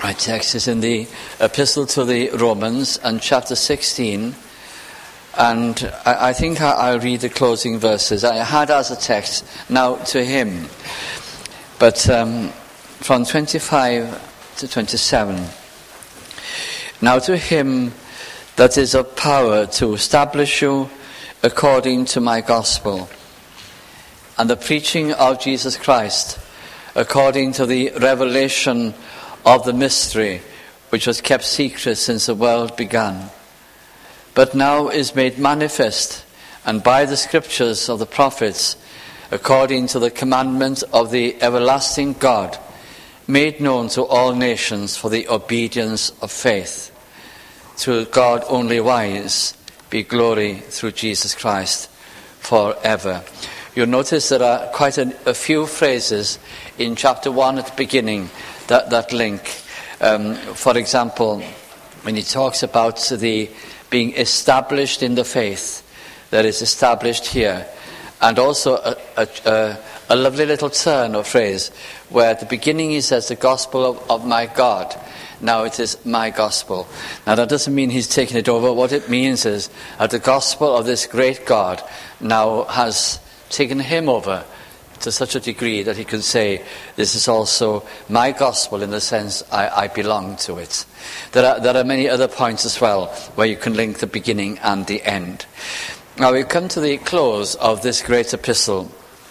My text is in the Epistle to the Romans and chapter 16, and I think I'll read the closing verses. I had as a text, now to him, but from 25 to 27. Now to him that is of power to establish you according to my gospel, and the preaching of Jesus Christ, according to the revelation of the mystery which was kept secret since the world began, but now is made manifest, and by the scriptures of the prophets, according to the commandment of the everlasting God, made known to all nations for the obedience of faith. To God only wise be glory through Jesus Christ forever. You'll notice there are quite a few phrases in chapter 1 at the beginning that link. For example, when he talks about the being established in the faith, that is established here. And also a lovely little turn of phrase where at the beginning he says the gospel of my God. Now it is my gospel. Now that doesn't mean he's taken it over. What it means is that the gospel of this great God now has taken him over to such a degree that he can say, this is also my gospel in the sense I belong to it. There are many other points as well where you can link the beginning and the end. Now we come to the close of this great epistle.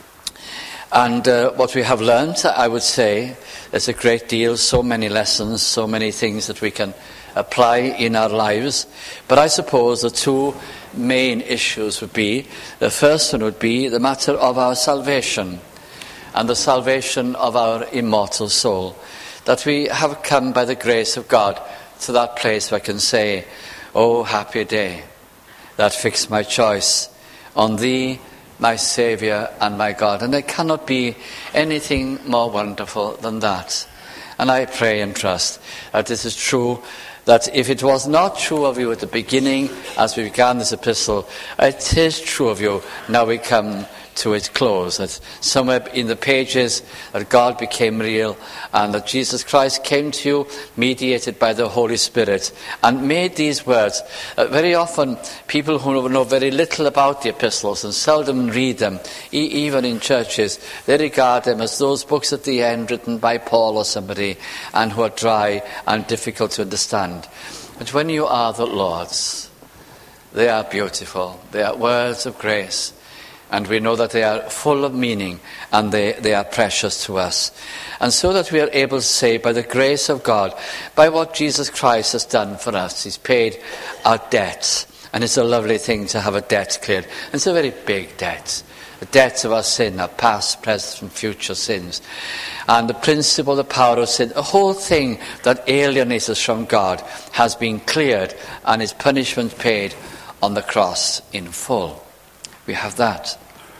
And what we have learned, I would say, is a great deal, so many lessons, so many things that we can apply in our lives. But I suppose the two main issues would be, the first one would be the matter of our salvation and the salvation of our immortal soul. That we have come by the grace of God to that place where I can say, oh, happy day that fixed my choice on thee, my Saviour and my God. And there cannot be anything more wonderful than that. And I pray and trust that this is true, that if it was not true of you at the beginning, as we began this epistle, it is true of you now we come to its close. That somewhere in the pages that God became real and that Jesus Christ came to you mediated by the Holy Spirit and made these words. Very often people who know very little about the epistles and seldom read them, even in churches, they regard them as those books at the end written by Paul or somebody and who are dry and difficult to understand. But when you are the Lord's, they are beautiful. They are words of grace. And we know that they are full of meaning and they are precious to us. And so that we are able to say, by the grace of God, by what Jesus Christ has done for us, he's paid our debts. And it's a lovely thing to have a debt cleared. And it's a very big debt. The debts of our sin, our past, present and future sins. And the principle, the power of sin, the whole thing that alienates us from God has been cleared and his punishment paid on the cross in full. We have that.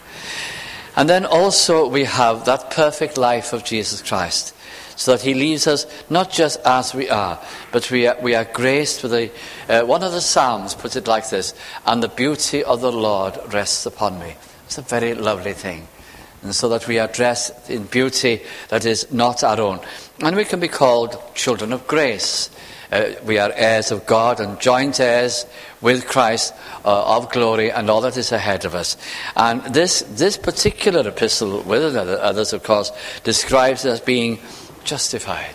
And then also we have that perfect life of Jesus Christ, so that he leaves us not just as we are, but we are graced with one of the Psalms puts it like this, and the beauty of the Lord rests upon me. It's a very lovely thing. And so that we are dressed in beauty that is not our own. And we can be called children of grace. We are heirs of God and joint heirs with Christ of glory and all that is ahead of us. And this particular epistle, with others of course, describes us as being justified.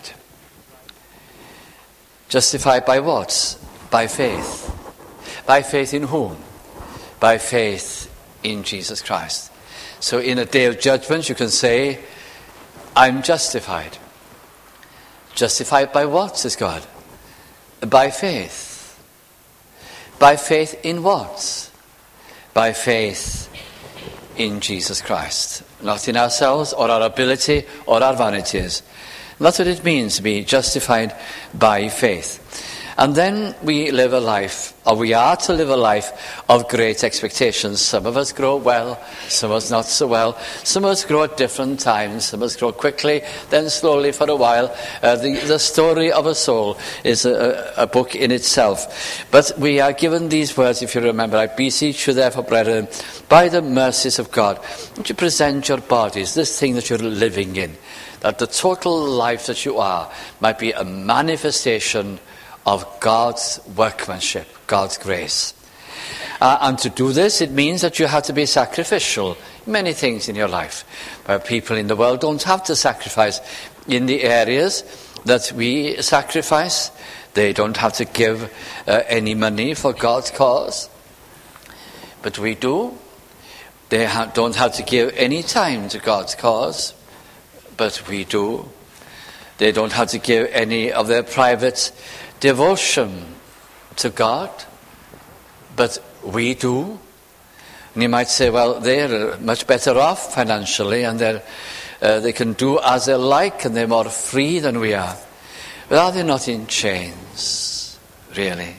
Justified by what? By faith. By faith in whom? By faith in Jesus Christ. So in a day of judgment you can say, I'm justified. Justified by what, says God? By faith. By faith in what? By faith in Jesus Christ. Not in ourselves or our ability or our vanities. That's what it means to be justified by faith. And then we live a life, or we are to live a life of great expectations. Some of us grow well, some of us not so well. Some of us grow at different times. Some of us grow quickly, then slowly for a while. The story of a soul is a book in itself. But we are given these words, if you remember. I beseech you therefore, brethren, by the mercies of God, that you present your bodies, this thing that you're living in, that the total life that you are might be a manifestation of God's workmanship, God's grace. And to do this, it means that you have to be sacrificial in many things in your life. Where people in the world don't have to sacrifice in the areas that we sacrifice. They don't have to give any money for God's cause. But we do. They don't have to give any time to God's cause. But we do. They don't have to give any of their private devotion to God. But we do. And you might say, well, they're much better off financially, and they can do as they like, and they're more free than we are. But are they not in chains, really?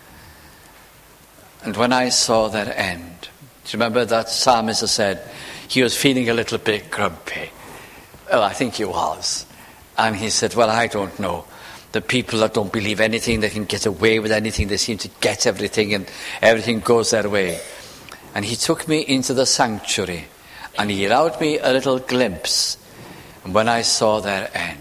And when I saw that end, do you remember that psalmist said he was feeling a little bit grumpy? Well, I think he was. And he said, well, I don't know. The people that don't believe anything, they can get away with anything. They seem to get everything, and everything goes their way. And he took me into the sanctuary, and he allowed me a little glimpse. And when I saw their end,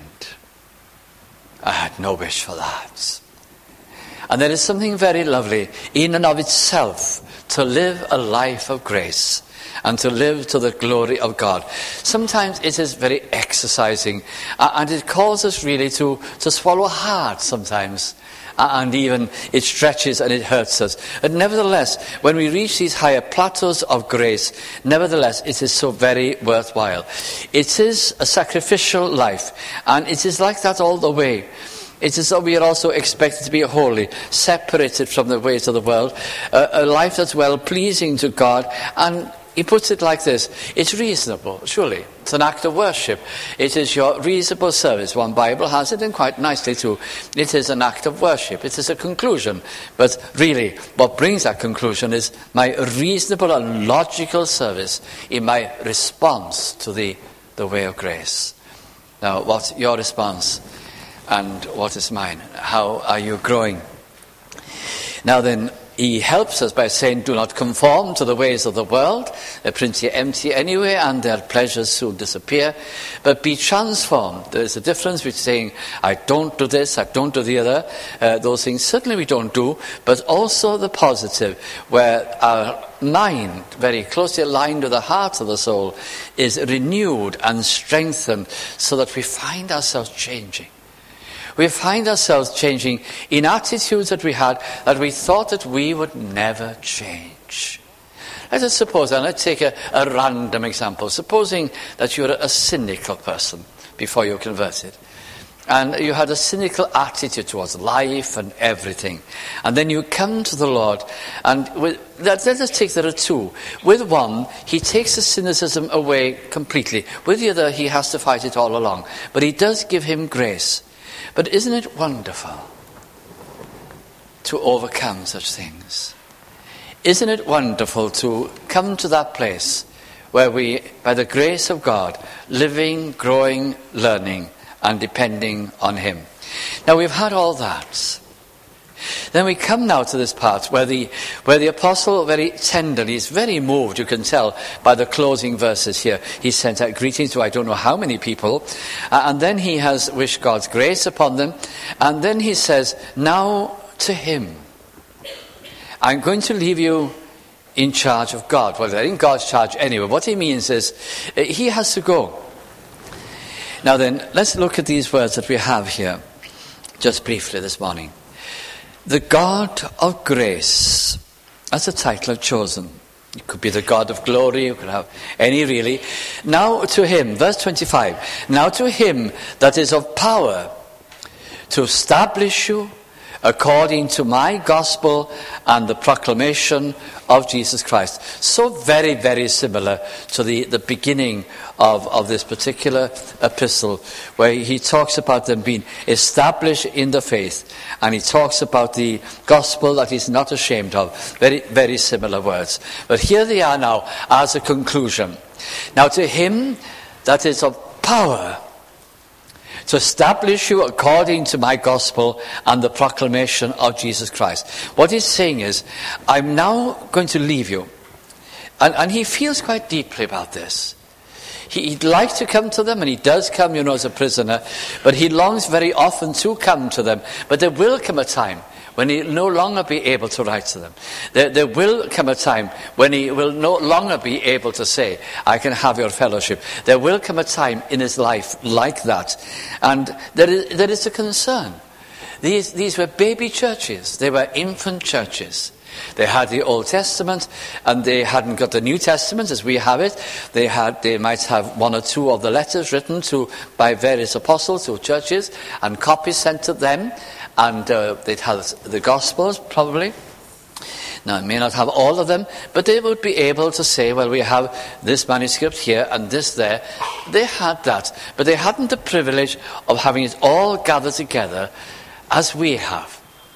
I had no wish for that. And there is something very lovely in and of itself to live a life of grace and to live to the glory of God. Sometimes it is very exercising, and it causes really to swallow hard sometimes. And even it stretches and it hurts us. But nevertheless, when we reach these higher plateaus of grace, nevertheless, it is so very worthwhile. It is a sacrificial life, and it is like that all the way. It is that we are also expected to be holy, separated from the ways of the world, a life that's well-pleasing to God. And he puts it like this: it's reasonable, surely. It's an act of worship. It is your reasonable service. One Bible has it, and quite nicely too. It is an act of worship. It is a conclusion. But really, what brings that conclusion is my reasonable and logical service in my response to the way of grace. Now, what's your response? And what is mine? How are you growing? Now then, he helps us by saying, do not conform to the ways of the world. They're pretty empty anyway, and their pleasures soon disappear. But be transformed. There's a difference between saying, I don't do this, I don't do the other. Those things certainly we don't do, but also the positive, where our mind, very closely aligned with the heart of the soul, is renewed and strengthened so that we find ourselves changing. We find ourselves changing in attitudes that we had that we thought that we would never change. Let us suppose, and let's take a random example. Supposing that you're a cynical person before you're converted. And you had a cynical attitude towards life and everything. And then you come to the Lord, and let us take there are two. With one, he takes the cynicism away completely. With the other, he has to fight it all along. But he does give him grace. But isn't it wonderful to overcome such things? Isn't it wonderful to come to that place where we, by the grace of God, living, growing, learning, and depending on him? Now we've had all that. Then we come now to this part where the apostle very tenderly is very moved, you can tell by the closing verses here. He sent out greetings to I don't know how many people, and then he has wished God's grace upon them, and then he says, now to him, I'm going to leave you in charge of God. Well, they're in God's charge anyway. What he means is he has to go. Now then, let's look at these words that we have here just briefly this morning. The God of grace, that's a title I've chosen. It could be the God of glory, you could have any really. Now to him, verse 25, now to him that is of power to establish you according to my gospel and the proclamation of Jesus Christ. So very, very similar to the beginning of this particular epistle, where he talks about them being established in the faith, and he talks about the gospel that he's not ashamed of. Very, very similar words. But here they are now as a conclusion. Now to him that is of power to establish you according to my gospel and the proclamation of Jesus Christ. What he's saying is, I'm now going to leave you. And he feels quite deeply about this. He'd like to come to them, and he does come, as a prisoner, but he longs very often to come to them. But there will come a time when he'll no longer be able to write to them. There will come a time when he will no longer be able to say, I can have your fellowship. There will come a time in his life like that. And there is a concern. These were baby churches. They were infant churches. They had the Old Testament, and they hadn't got the New Testament as we have it. They might have one or two of the letters written by various apostles to churches, and copies sent to them, and they'd have the Gospels probably. Now, it may not have all of them, but they would be able to say, well, we have this manuscript here and this there. They had that, but they hadn't the privilege of having it all gathered together as we have.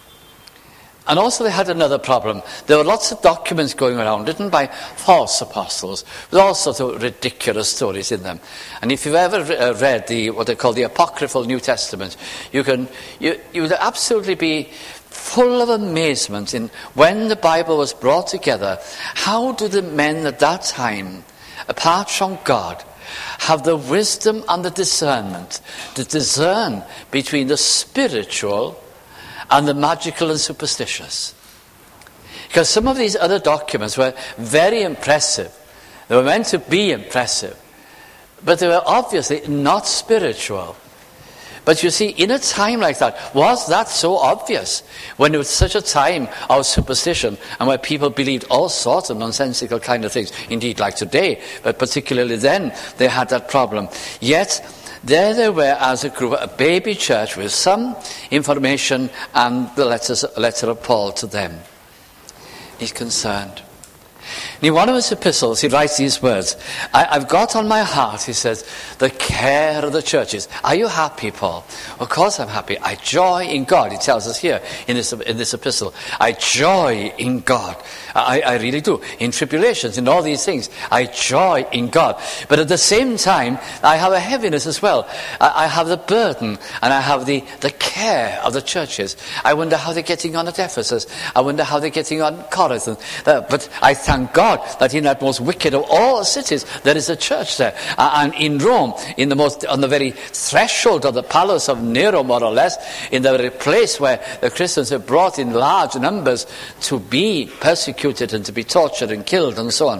And also they had another problem. There were lots of documents going around written by false apostles with all sorts of ridiculous stories in them. And if you've ever read what they call the Apocryphal New Testament, you would absolutely be full of amazement in when the Bible was brought together. How do the men at that time, apart from God, have the wisdom and the discernment to discern between the spiritual and the magical and superstitious? Because some of these other documents were very impressive. They were meant to be impressive, but they were obviously not spiritual. But you see, in a time like that, was that so obvious? When it was such a time of superstition and where people believed all sorts of nonsensical kind of things, indeed like today, but particularly then they had that problem. Yet there they were as a group, a baby church with some information and the letter of Paul to them. He's concerned. In one of his epistles, he writes these words, I've got on my heart, he says, the care of the churches. Are you happy, Paul? Of course I'm happy. I joy in God, he tells us here in this epistle. I joy in God. I really do. In tribulations, in all these things, I joy in God. But at the same time, I have a heaviness as well. I have the burden, and I have the care of the churches. I wonder how they're getting on at Ephesus. I wonder how they're getting on Corinth. But I thank God that in that most wicked of all cities, there is a church there. And in Rome, on the very threshold of the palace of Nero, more or less, in the very place where the Christians are brought in large numbers to be persecuted and to be tortured and killed and so on.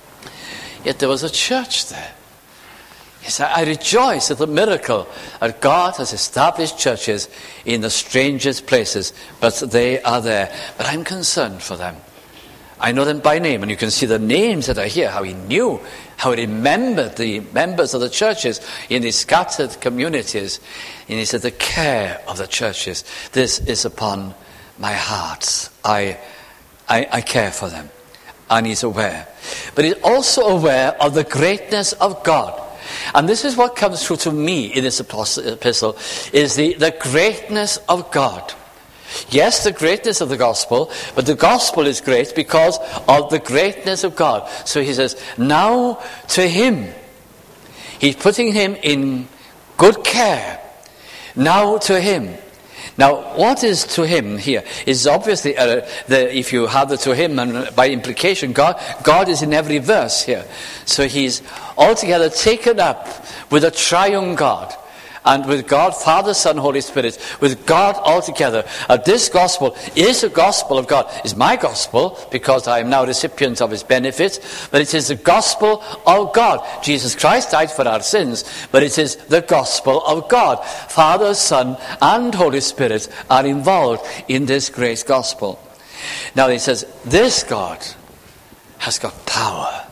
Yet there was a church there. Yes, I rejoice at the miracle that God has established churches in the strangest places, but they are there. But I'm concerned for them. I know them by name, and you can see the names that are here, how he knew, how he remembered the members of the churches in these scattered communities. And he said, the care of the churches, this is upon my heart. I care for them. And he's aware. But he's also aware of the greatness of God. And this is what comes through to me in this epistle, is the greatness of God. Yes, the greatness of the gospel, but the gospel is great because of the greatness of God. So he says, now to him, he's putting him in good care. Now to him. Now, what is to him here is obviously, if you have the to him, and by implication, God is in every verse here. So he's altogether taken up with a triune God. And with God, Father, Son, Holy Spirit, with God altogether. This gospel is the gospel of God. It's my gospel, because I am now recipient of his benefits, but it is the gospel of God. Jesus Christ died for our sins, but it is the gospel of God. Father, Son, and Holy Spirit are involved in this great gospel. Now he says, this God has got power.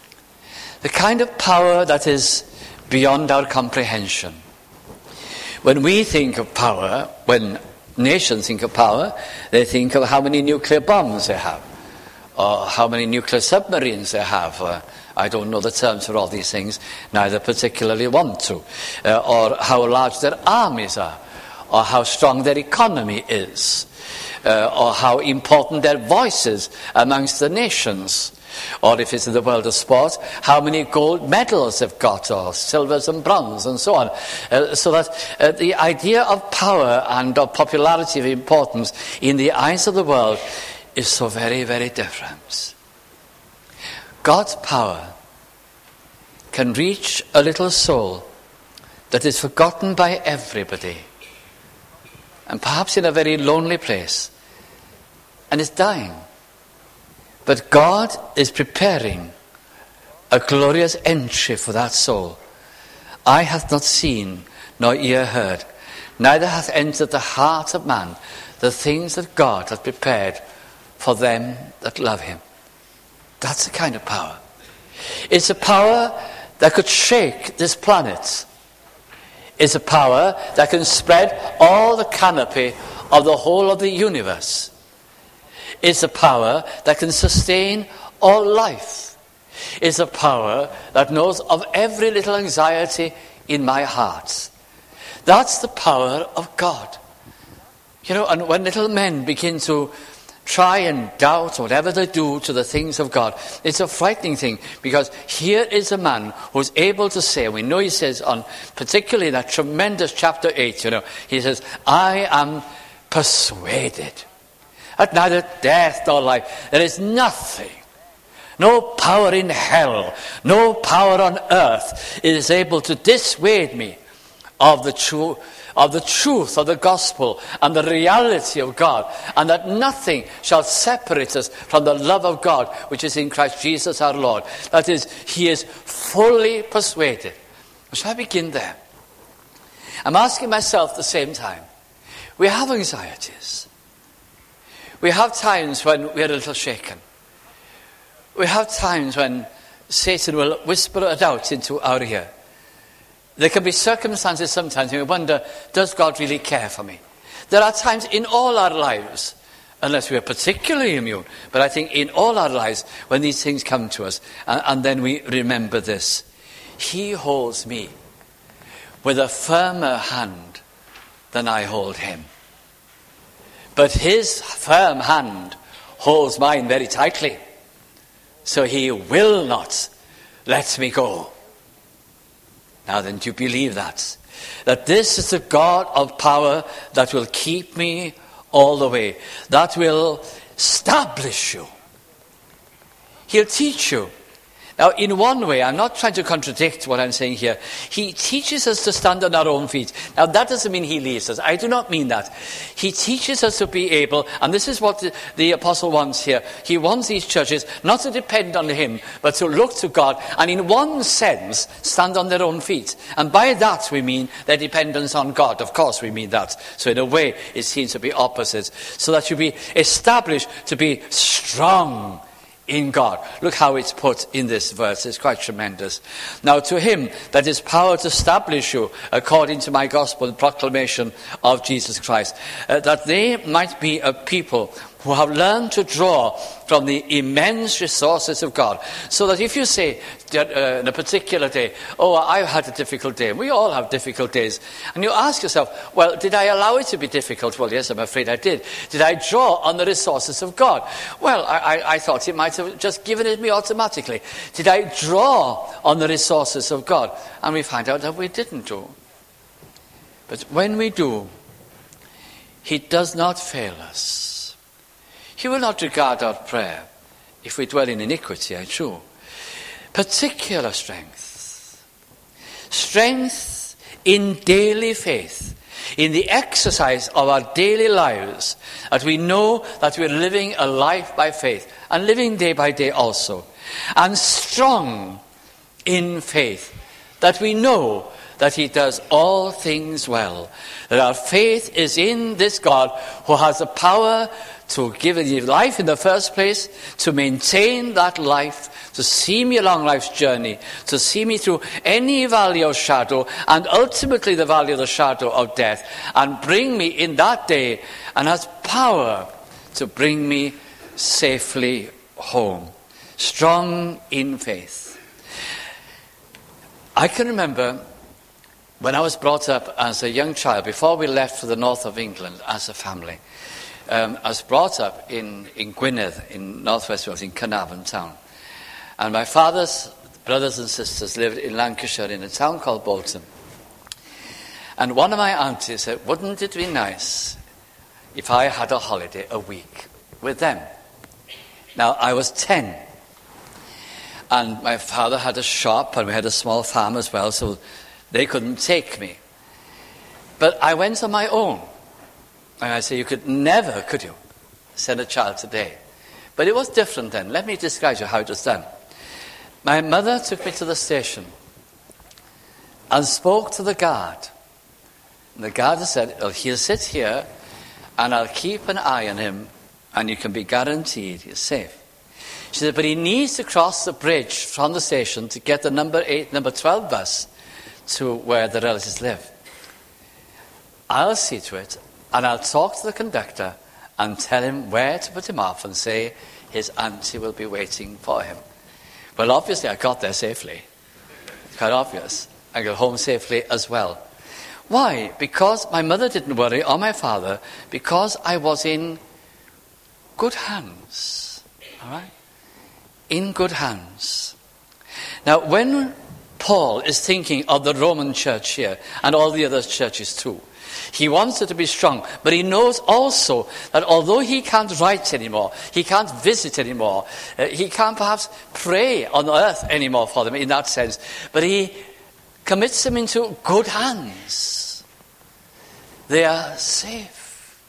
The kind of power that is beyond our comprehension. When we think of power, when nations think of power, they think of how many nuclear bombs they have, or how many nuclear submarines they have. I don't know the terms for all these things, neither particularly want to. Or how large their armies are, or how strong their economy is, or how important their voice is amongst the nations. Or if it's in the world of sport, how many gold medals they've got, or silvers and bronze, and so on. So that the idea of power and of popularity, of importance, in the eyes of the world is so very, very different. God's power can reach a little soul that is forgotten by everybody, and perhaps in a very lonely place, and is dying. But God is preparing a glorious entry for that soul. Eye hath not seen, nor ear heard, neither hath entered the heart of man the things that God hath prepared for them that love him. That's the kind of power. It's a power that could shake this planet. It's a power that can spread all the canopy of the whole of the universe. It's a power that can sustain all life. It's a power that knows of every little anxiety in my heart. That's the power of God. You know, and when little men begin to try and doubt whatever they do to the things of God, it's a frightening thing, because here is a man who's able to say, we know he says on, particularly that tremendous chapter 8, you know, he says, I am persuaded that neither death nor life, there is nothing, no power in hell, no power on earth is able to dissuade me of the truth of the gospel and the reality of God, and that nothing shall separate us from the love of God which is in Christ Jesus our Lord. That is, he is fully persuaded. Shall I begin there? I'm asking myself at the same time, we have anxieties. We have times when we're a little shaken. We have times when Satan will whisper a doubt into our ear. There can be circumstances sometimes when we wonder, does God really care for me? There are times in all our lives, unless we are particularly immune, but I think in all our lives when these things come to us, and then we remember this. He holds me with a firmer hand than I hold him. But his firm hand holds mine very tightly, so he will not let me go. Now then, do you believe that? That this is the God of power that will keep me all the way. That will establish you. He'll teach you. Now, in one way, I'm not trying to contradict what I'm saying here. He teaches us to stand on our own feet. Now, that doesn't mean he leaves us. I do not mean that. He teaches us to be able, and this is what the apostle wants here. He wants these churches not to depend on him, but to look to God, and in one sense, stand on their own feet. And by that, we mean their dependence on God. Of course, we mean that. So in a way, it seems to be opposites. So that you be established to be strong in God. Look how it's put in this verse. It's quite tremendous. Now to him that is power to establish you according to my gospel and proclamation of Jesus Christ, that they might be a people who have learned to draw from the immense resources of God. So that if you say in a particular day, oh, I've had a difficult day, we all have difficult days, and you ask yourself, well, did I allow it to be difficult? Well, yes, I'm afraid I did. Did I draw on the resources of God? Well, I thought it might have just given it me automatically. Did I draw on the resources of God? And we find out that we didn't do. But when we do, he does not fail us. He will not regard our prayer if we dwell in iniquity, I true. Particular strength. Strength in daily faith, in the exercise of our daily lives, that we know that we're living a life by faith, and living day by day also. And strong in faith, that we know that he does all things well. That our faith is in this God who has the power to give you life in the first place, to maintain that life, to see me along life's journey, to see me through any valley of shadow, and ultimately the valley of the shadow of death, and bring me in that day, and has power to bring me safely home. Strong in faith. I can remember when I was brought up as a young child, before we left for the north of England as a family, I was brought up in Gwynedd, in northwest Wales, in Carnarvon town. And my father's brothers and sisters lived in Lancashire in a town called Bolton. And one of my aunties said, wouldn't it be nice if I had a holiday a week with them? Now, I was 10. And my father had a shop, and we had a small farm as well, so they couldn't take me. But I went on my own. And I say, you could never, could you, send a child today? But it was different then. Let me describe to you how it was done. My mother took me to the station and spoke to the guard. And the guard said, oh, he'll sit here, and I'll keep an eye on him, and you can be guaranteed he's safe. She said, but he needs to cross the bridge from the station to get the number 12 bus to where the relatives live. I'll see to it, and I'll talk to the conductor and tell him where to put him off and say his auntie will be waiting for him. Well, obviously I got there safely. It's quite obvious. I got home safely as well. Why? Because my mother didn't worry, or my father, because I was in good hands. All right? In good hands. Now, when Paul is thinking of the Roman church here, and all the other churches too, he wants it to be strong, but he knows also that although he can't write anymore, he can't visit anymore, he can't perhaps pray on earth anymore for them in that sense, but he commits them into good hands. They are safe.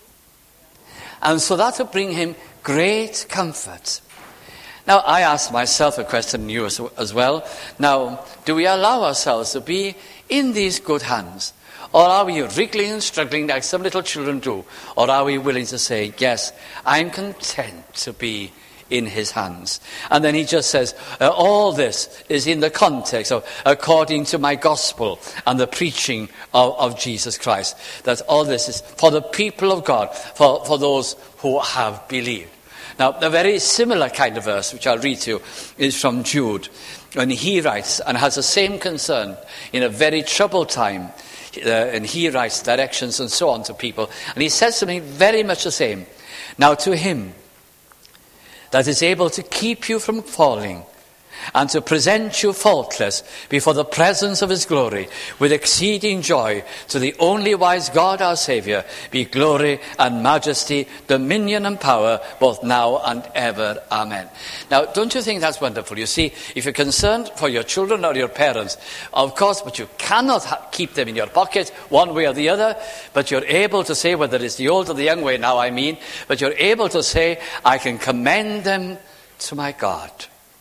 And so that will bring him great comfort. Now, I ask myself a question, and you as well. Now, do we allow ourselves to be in these good hands? Or are we wriggling and struggling like some little children do? Or are we willing to say, yes, I'm content to be in his hands? And then he just says, all this is in the context of according to my gospel and the preaching of Jesus Christ. That all this is for the people of God, for those who have believed. Now, a very similar kind of verse, which I'll read to you, is from Jude. When he writes and has the same concern in a very troubled time, and he writes directions and so on to people, and he says something very much the same. Now to him that is able to keep you from falling and to present you faultless before the presence of his glory with exceeding joy, to the only wise God our Saviour be glory and majesty, dominion and power, both now and ever. Amen. Now, don't you think that's wonderful? You see, if you're concerned for your children or your parents, of course, but you cannot keep them in your pocket one way or the other, but you're able to say, whether it's the old or the young way now, but you're able to say, I can commend them to my God.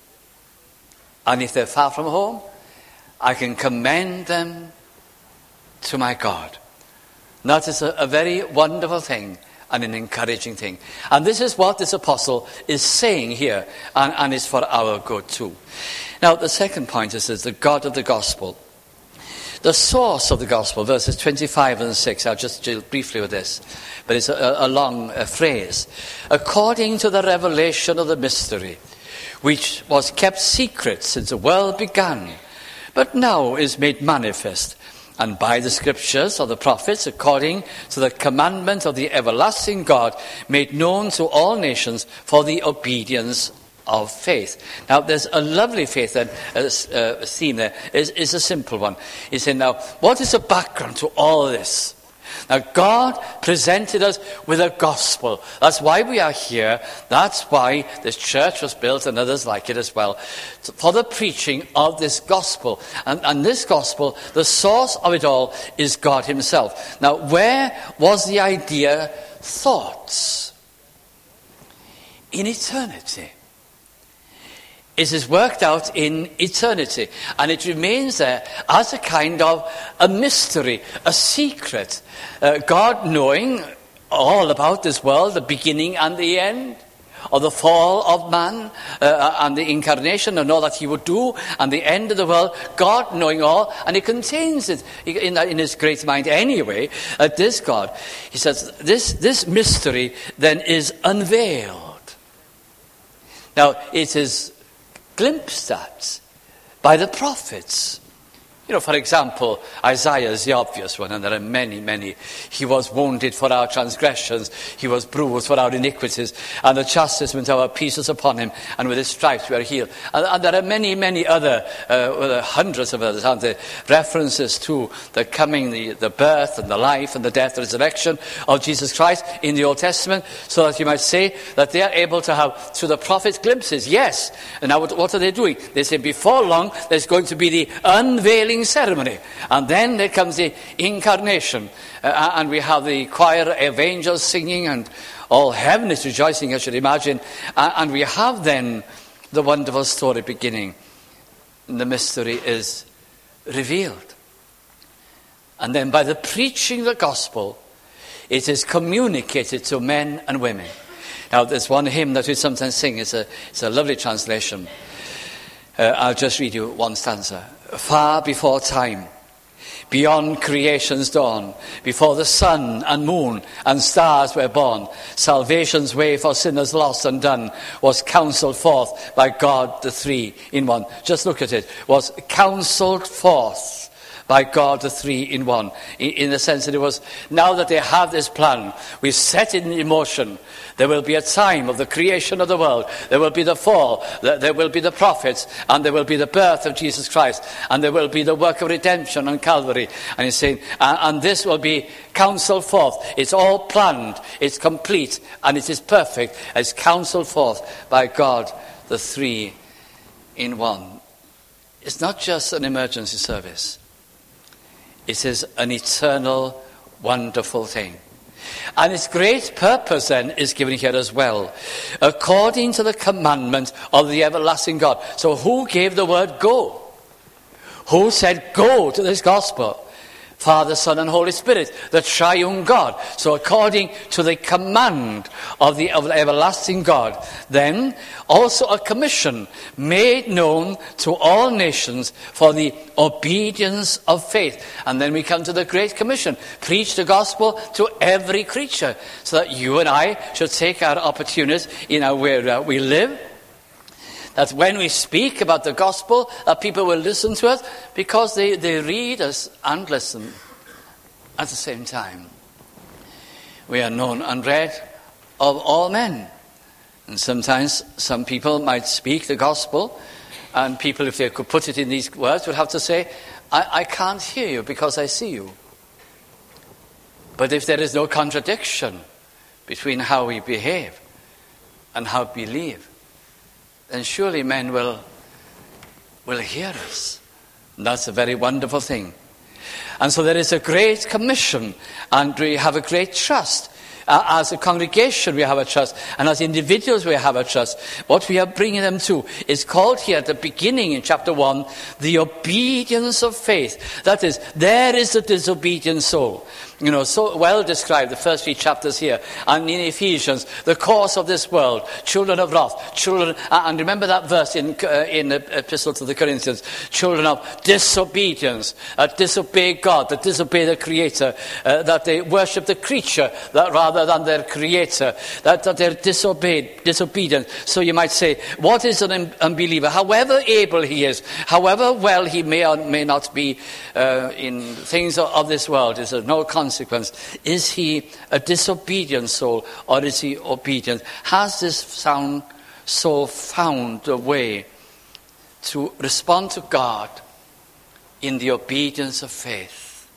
And if they're far from home, I can commend them to my God. And that is a very wonderful thing and an encouraging thing. And this is what this apostle is saying here, and is for our good too. Now, the second point is the God of the gospel. The source of the gospel, verses 25 and 6, I'll just deal briefly with this, but it's a long phrase. According to the revelation of the mystery, which was kept secret since the world began, but now is made manifest, and by the scriptures of the prophets, according to the commandment of the everlasting God, made known to all nations for the obedience of faith. Now, there's a lovely faith and theme there. Is a simple one. He said, now, what is the background to all this? Now, God presented us with a gospel. That's why we are here. That's why this church was built and others like it as well. For the preaching of this gospel. And this gospel, the source of it all is God himself. Now, where was the idea thought? In eternity. It is worked out in eternity, and it remains there as a kind of a mystery, a secret. God knowing all about this world, the beginning and the end, or the fall of man and the incarnation, and all that he would do, and the end of the world. God knowing all, and he contains it in his great mind anyway. This God, he says, this mystery then is unveiled. Now, it is glimpsed at by the prophets. For example, Isaiah is the obvious one, and there are many, many. He was wounded for our transgressions. He was bruised for our iniquities. And the chastisement of our peace is upon him. And with his stripes we are healed. And there are many, many other, hundreds of others, aren't there? References to the coming, the birth and the life and the death and resurrection of Jesus Christ in the Old Testament. So that you might say that they are able to have, through the prophets, glimpses. Yes. And now what are they doing? They say before long there's going to be the unveiling ceremony, and then there comes the incarnation, and we have the choir of angels singing, and all heaven is rejoicing, I should imagine, and we have then the wonderful story beginning. The mystery is revealed, and then by the preaching of the gospel it is communicated to men and women. Now there's one hymn that we sometimes sing. It's a lovely translation. I'll just read you one stanza. Far before time, beyond creation's dawn, before the sun and moon and stars were born, salvation's way for sinners lost and done was counselled forth by God the Three in One. Just look at it. Was counselled forth by God the Three in One. In the sense that it was, now that they have this plan, we've set it in motion. There will be a time of the creation of the world. There will be the fall. There will be the prophets. And there will be the birth of Jesus Christ. And there will be the work of redemption on Calvary. And he's saying, and this will be counselled forth. It's all planned. It's complete. And it is perfect. It's counselled forth by God the Three in One. It's not just an emergency service. It is an eternal, wonderful thing. And its great purpose then is given here as well. According to the commandment of the everlasting God. So who gave the word go? Who said go to this gospel? Father, Son, and Holy Spirit, the triune God. So according to the command of the everlasting God, then also a commission made known to all nations for the obedience of faith. And then we come to the Great Commission. Preach the gospel to every creature, so that you and I should take our opportunities in where we live. That when we speak about the gospel, that people will listen to us because they read us and listen at the same time. We are known and read of all men. And sometimes some people might speak the gospel, and people, if they could put it in these words, would have to say, I can't hear you because I see you. But if there is no contradiction between how we behave and how we believe, then surely men will hear us. And that's a very wonderful thing. And so there is a great commission, and we have a great trust. As a congregation we have a trust, and as individuals we have a trust. What we are bringing them to is called here at the beginning in chapter 1, the obedience of faith. That is, there is a disobedient soul. So well described, the first 3 chapters here. And in Ephesians, the course of this world, children of wrath, children, and remember that verse in the epistle to the Corinthians, children of disobedience, that disobey God, that disobey the Creator, that they worship the creature that rather than their Creator, that they're disobedient. So you might say, what is an unbeliever? However able he is, however well he may or may not be in things of this world, is of no consequence. Is he a disobedient soul, or is he obedient? Has this soul found a way to respond to God in the obedience of faith?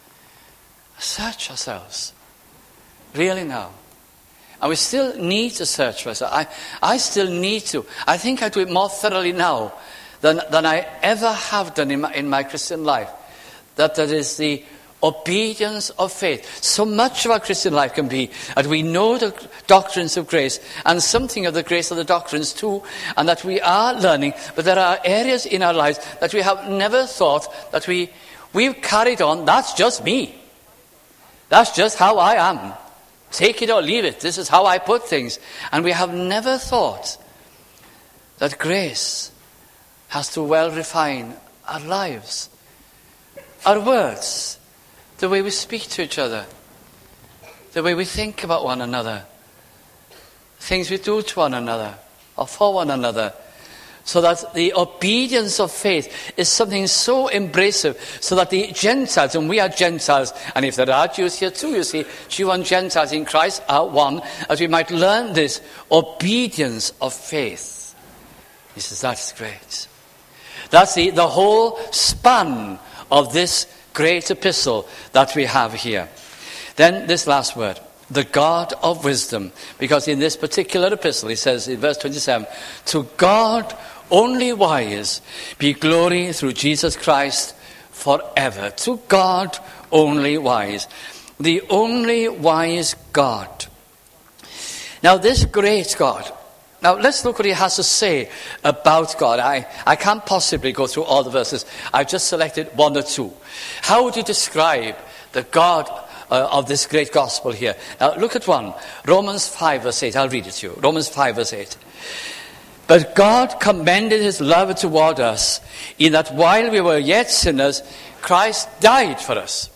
Search ourselves. Really now. And we still need to search for ourselves. I still need to. I think I do it more thoroughly now than I ever have done in my Christian life. That is the obedience of faith. So much of our Christian life can be that we know the doctrines of grace and something of the grace of the doctrines too, and that we are learning, but there are areas in our lives that we have never thought that we've carried on. That's just me. That's just how I am. Take it or leave it. This is how I put things. And we have never thought that grace has to well refine our lives, our words, the way we speak to each other, the way we think about one another, things we do to one another or for one another, So that the obedience of faith is something so embracive, so that the Gentiles, and we are Gentiles, and if there are Jews here too, you see, Jew and Gentiles in Christ are one, as we might learn this obedience of faith. He says, that's great. That's the whole span of this great epistle that we have here. Then this last word, the God of wisdom, because in this particular epistle, he says in verse 27, to God only wise be glory through Jesus Christ forever. To God only wise. The only wise God. Now this great God. Now let's look what he has to say about God. I can't possibly go through all the verses. I've just selected one or two. How would you describe the God of this great gospel here? Now look at one. Romans 5 verse 8. I'll read it to you. Romans 5 verse 8. But God commended his love toward us in that while we were yet sinners, Christ died for us.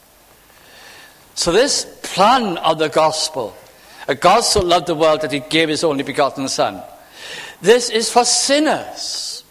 So this plan of the gospel, God so loved the world that he gave his only begotten Son. This is for sinners.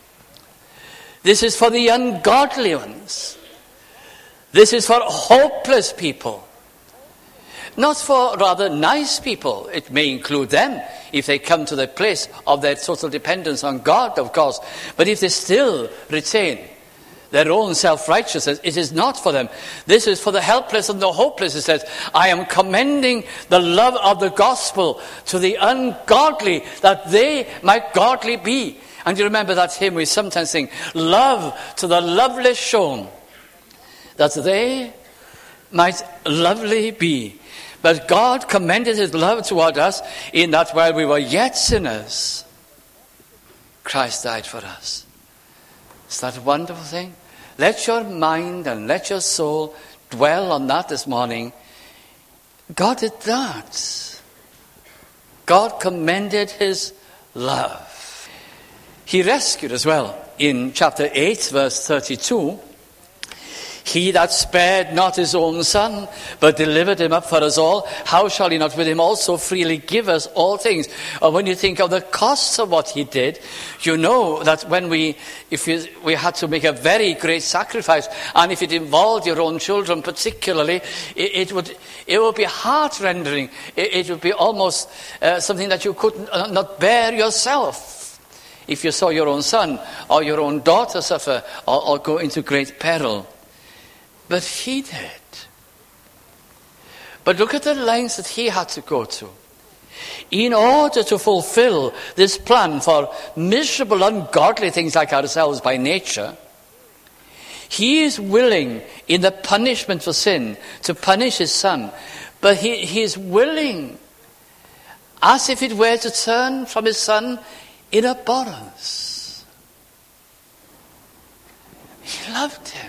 This is for the ungodly ones. This is for hopeless people. Not for rather nice people. It may include them if they come to the place of their total dependence on God, of course. But if they still retain their own self-righteousness, it is not for them. This is for the helpless and the hopeless. It says, I am commending the love of the gospel to the ungodly, that they might godly be. And you remember that hymn we sometimes sing, love to the loveless shown, that they might lovely be. But God commended his love toward us in that while we were yet sinners, Christ died for us. Is that a wonderful thing? Let your mind and let your soul dwell on that this morning. God did that. God commended his love. He rescued as well. In chapter 8, verse 32, he that spared not his own Son, but delivered him up for us all, how shall he not with him also freely give us all things? Or when you think of the costs of what he did, you know that when we had to make a very great sacrifice, and if it involved your own children particularly, it would be heart-rendering. It would be almost something that you could not bear yourself if you saw your own son or your own daughter suffer or go into great peril. But he did. But look at the lengths that he had to go to in order to fulfill this plan for miserable, ungodly things like ourselves by nature. He is willing in the punishment for sin to punish his Son, but he is willing as if it were to turn from his Son in abhorrence. He loved him.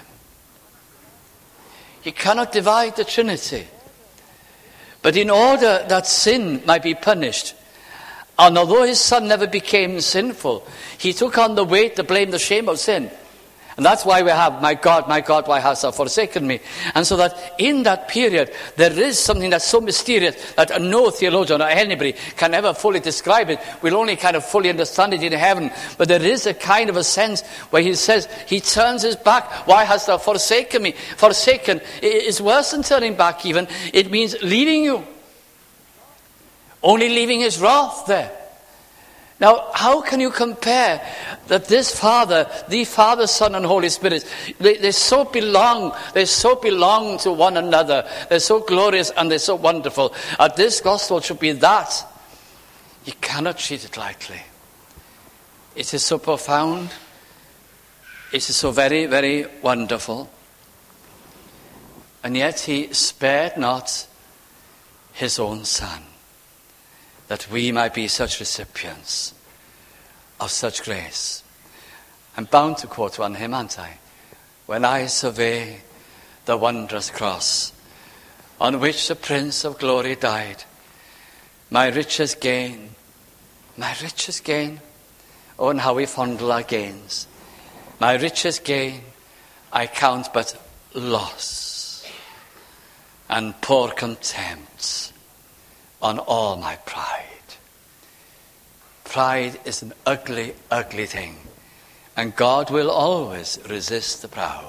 You cannot divide the Trinity. But in order that sin might be punished, and although his Son never became sinful, he took on the weight, the blame, the shame of sin. And that's why we have, my God, why hast thou forsaken me? And so that in that period, there is something that's so mysterious that no theologian or anybody can ever fully describe it. We'll only kind of fully understand it in heaven. But there is a kind of a sense where he says, he turns his back. Why hast thou forsaken me? Forsaken is worse than turning back even. It means leaving you. Only leaving his wrath there. Now, how can you compare that this Father, the Father, Son, and Holy Spirit, they so belong to one another. They're so glorious and they're so wonderful. This gospel should be that. You cannot treat it lightly. It is so profound. It is so very, very wonderful. And yet he spared not his own Son, that we might be such recipients of such grace. I'm bound to quote one hymn, aren't I? When I survey the wondrous cross on which the Prince of Glory died, my richest gain, oh, and how we fondle our gains, my richest gain I count but loss and pour contempt on all my pride. pride is an ugly, ugly thing. And God will always resist the proud.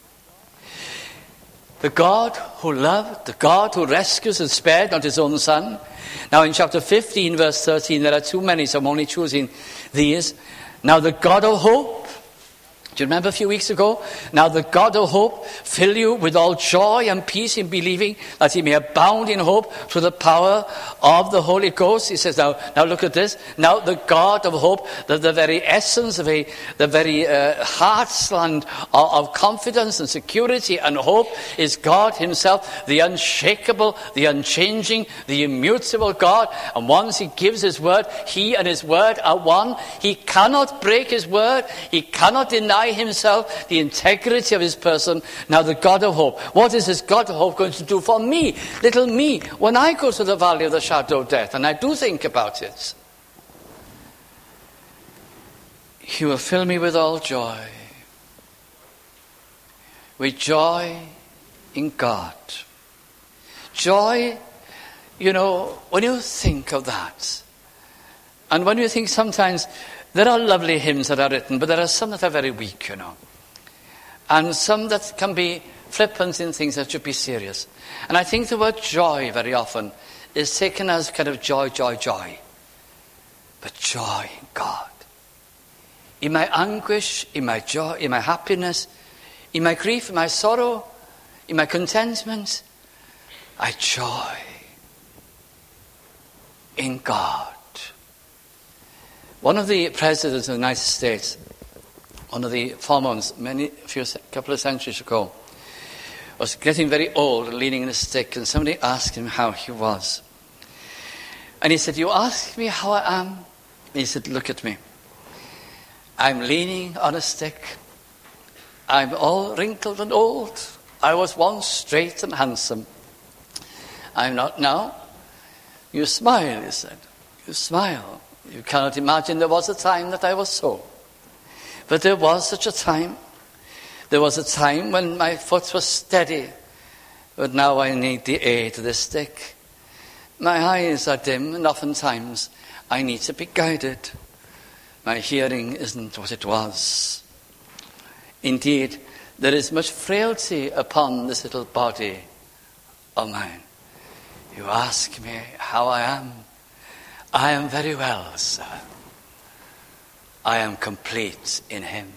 The God who loved, the God who rescues and spared not his own son. Now in chapter 15, verse 13, there are too many, so I'm only choosing these. Now the God of hope, do you remember a few weeks ago? Now the God of hope fill you with all joy and peace in believing, that he may abound in hope through the power of the Holy Ghost. He says, now look at this. Now the God of hope, the very essence of the very heartland of confidence and security and hope is God himself, the unshakable, the unchanging, the immutable God. And once he gives his word, he and his word are one. He cannot break his word. He cannot deny himself, the integrity of his person. Now the God of hope. What is this God of hope going to do for me, little me, when I go to the valley of the shadow of death? And I do think about it. He will fill me with all joy. With joy in God. Joy, when you think of that, and when you think sometimes, there are lovely hymns that are written, but there are some that are very weak, And some that can be flippant in things that should be serious. And I think the word joy very often is taken as kind of joy. But joy in God. In my anguish, in my joy, in my happiness, in my grief, in my sorrow, in my contentment, I joy in God. One of the presidents of the United States, one of the former ones, couple of centuries ago, was getting very old and leaning on a stick, and somebody asked him how he was. And he said, "You ask me how I am?" And he said, "Look at me. I'm leaning on a stick. I'm all wrinkled and old. I was once straight and handsome. I'm not now." "You smile," he said. "You smile. You cannot imagine there was a time that I was so. But there was such a time. There was a time when my foot was steady. But now I need the aid of the stick. My eyes are dim, and oftentimes I need to be guided. My hearing isn't what it was. Indeed, there is much frailty upon this little body of mine. You ask me how I am. I am very well, sir. I am complete in him."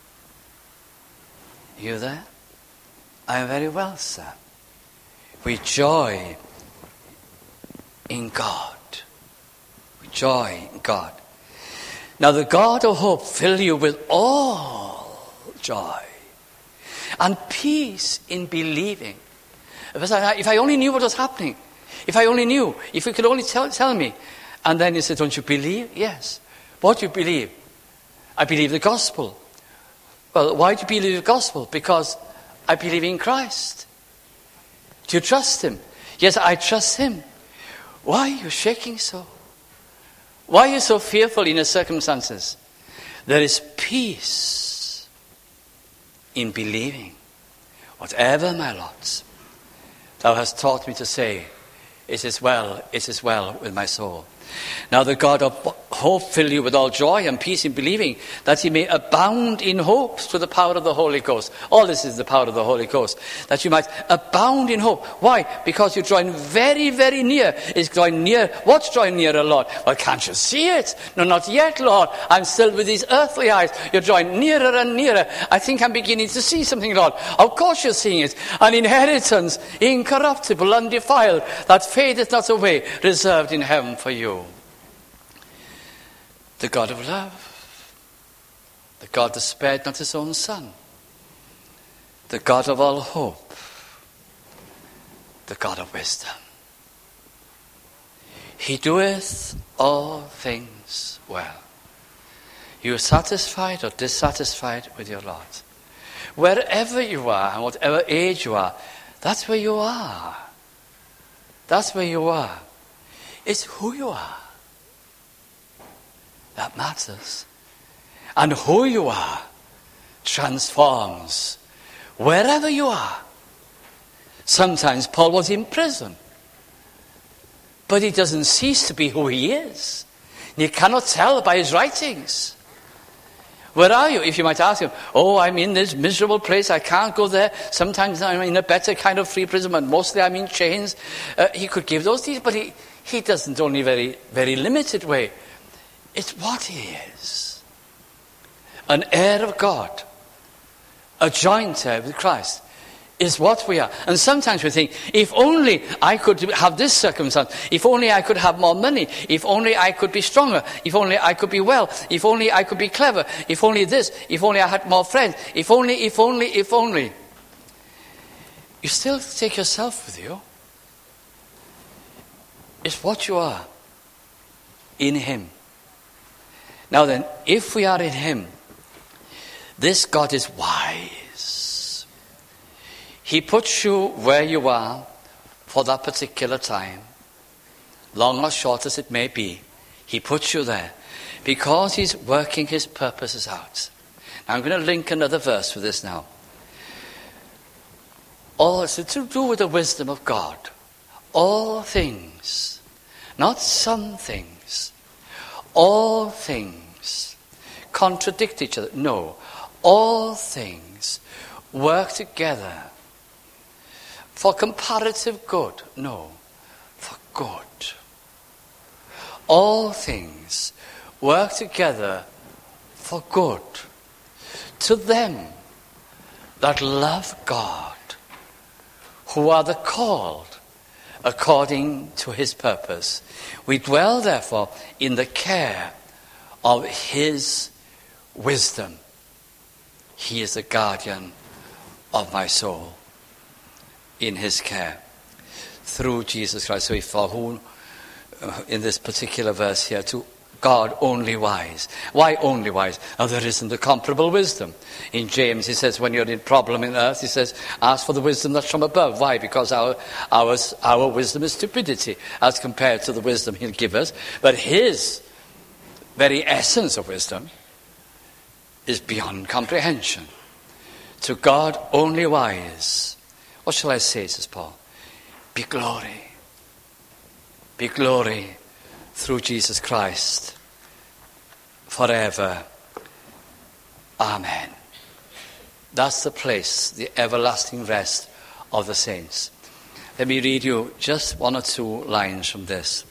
You there? I am very well, sir. We joy in God. We joy in God. Now the God of hope fill you with all joy and peace in believing. If I only knew what was happening, if you could only tell me. And then he said, "Don't you believe?" "Yes." "What do you believe?" "I believe the gospel." "Well, why do you believe the gospel?" "Because I believe in Christ." "Do you trust him?" "Yes, I trust him." "Why are you shaking so? Why are you so fearful in the circumstances?" There is peace in believing. Whatever my lot, thou hast taught me to say, it is well with my soul. Now the God of hope fill you with all joy and peace in believing, that ye may abound in hope through the power of the Holy Ghost. All this is the power of the Holy Ghost. That you might abound in hope. Why? Because you're drawing very, very near. It's drawing near. What's drawing nearer, Lord? Well, can't you see it? No, not yet, Lord. I'm still with these earthly eyes. You're drawing nearer and nearer. I think I'm beginning to see something, Lord. Of course you're seeing it. An inheritance, incorruptible, undefiled, that fadeth not away, reserved in heaven for you. The God of love, the God that spared not his own son, the God of all hope, the God of wisdom. He doeth all things well. You are satisfied or dissatisfied with your lot. Wherever you are and whatever age you are, that's where you are. That's where you are. It's who you are that matters. And who you are transforms wherever you are. Sometimes Paul was in prison, but he doesn't cease to be who he is. You cannot tell by his writings. Where are you? If you might ask him, oh, I'm in this miserable place, I can't go there. Sometimes I'm in a better kind of free prison, but mostly I'm in chains. He could give those details, but he doesn't, only very, very limited way. It's what he is. An heir of God, a joint heir with Christ, is what we are. And sometimes we think, if only I could have this circumstance, if only I could have more money, if only I could be stronger, if only I could be well, if only I could be clever, if only this, if only I had more friends, if only. You still take yourself with you. It's what you are in him. Now then, if we are in him, this God is wise. He puts you where you are for that particular time, long or short as it may be. He puts you there because he's working his purposes out. Now I'm going to link another verse with this now. All it's to do with the wisdom of God. All things, not some things, all things contradict each other. No, all things work together for comparative good. No, for good. All things work together for good to them that love God, who are the called according to his purpose. We dwell, therefore, in the care of his wisdom. He is the guardian of my soul, in his care, through Jesus Christ. So for whom, in this particular verse here, to God only wise. Why only wise? Now there isn't a comparable wisdom. In James he says, when you're in problem in earth, he says, ask for the wisdom that's from above. Why? Because our wisdom is stupidity as compared to the wisdom he'll give us. But his very essence of wisdom is beyond comprehension. To God only wise. What shall I say, says Paul? Be glory. Be glory through Jesus Christ forever. Amen. That's the place, the everlasting rest of the saints. Let me read you just one or two lines from this.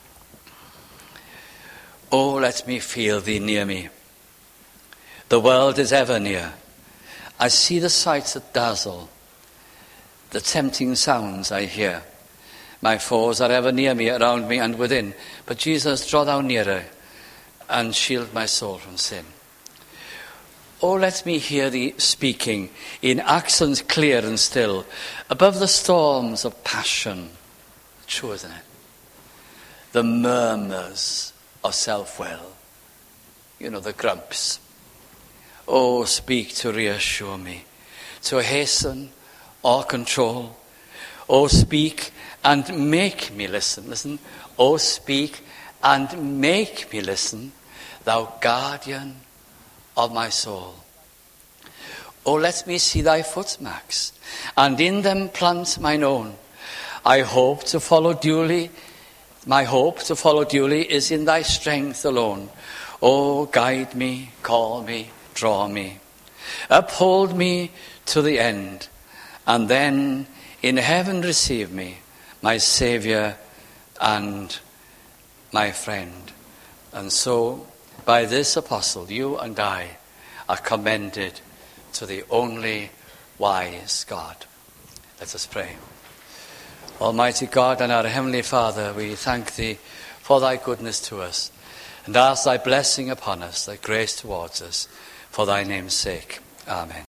Oh, let me feel thee near me. The world is ever near. I see the sights that dazzle, the tempting sounds I hear. My foes are ever near me, around me and within. But Jesus, draw thou nearer and shield my soul from sin. Oh, let me hear thee speaking in accents clear and still, above the storms of passion. True, isn't it? The murmurs of self-will. You know, the grumps. Oh, speak to reassure me, to hasten or control. Oh, speak and make me listen. Listen. Oh, speak and make me listen, thou guardian of my soul. Oh, let me see thy footmarks, and in them plant mine own. I hope to follow duly. My hope to follow duly is in thy strength alone. Oh, guide me, call me, draw me. Uphold me to the end, and then in heaven receive me, my Saviour and my friend. And so, by this apostle, you and I are commended to the only wise God. Let us pray. Almighty God and our Heavenly Father, we thank thee for thy goodness to us, and ask thy blessing upon us, thy grace towards us, for thy name's sake. Amen.